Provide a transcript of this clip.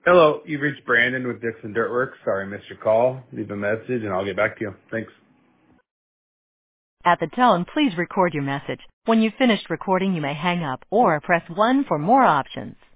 Hello, you've reached Brandon with Dixon Dirtworks. Sorry I missed your call. Leave a message and I'll get back to you. Thanks. At the tone, please record your message. When you've finished recording, you may hang up or press 1 for more options.